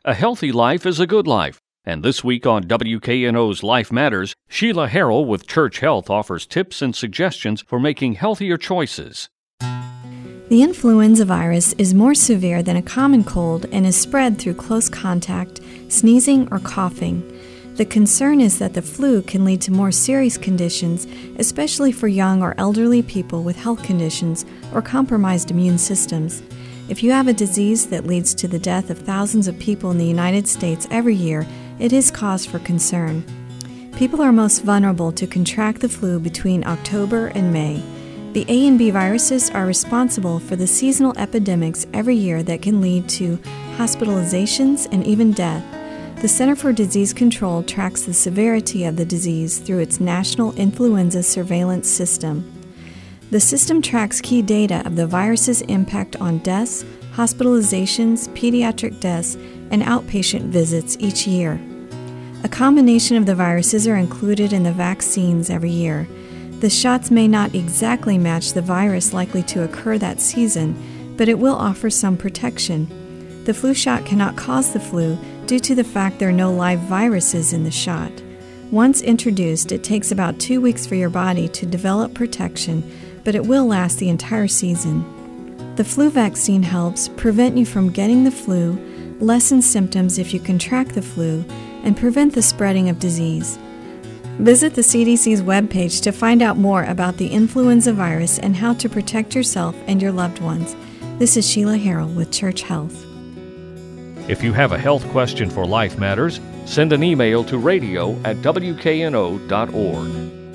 A healthy life is a good life. And this week on WKNO's Life Matters, Sheila Harrell with Church Health offers tips and suggestions for making healthier choices. The influenza virus is more severe than a common cold and is spread through close contact, sneezing, or coughing. The concern is that the flu can lead to more serious conditions, especially for young or elderly people with health conditions or compromised immune systems. If you have a disease that leads to the death of thousands of people in the United States every year, it is cause for concern. People are most vulnerable to contract the flu between October and May. The A and B viruses are responsible for the seasonal epidemics every year that can lead to hospitalizations and even death. The Center for Disease Control tracks the severity of the disease through its National Influenza Surveillance System. The system tracks key data of the virus's impact on deaths, hospitalizations, pediatric deaths, and outpatient visits each year. A combination of the viruses are included in the vaccines every year. The shots may not exactly match the virus likely to occur that season, but it will offer some protection. The flu shot cannot cause the flu due to the fact there are no live viruses in the shot. Once introduced, it takes about 2 weeks for your body to develop protection, but it will last the entire season. The flu vaccine helps prevent you from getting the flu, lessen symptoms if you contract the flu, and prevent the spreading of disease. Visit the CDC's webpage to find out more about the influenza virus and how to protect yourself and your loved ones. This is Sheila Harrell with Church Health. If you have a health question for Life Matters, send an email to radio@wkno.org.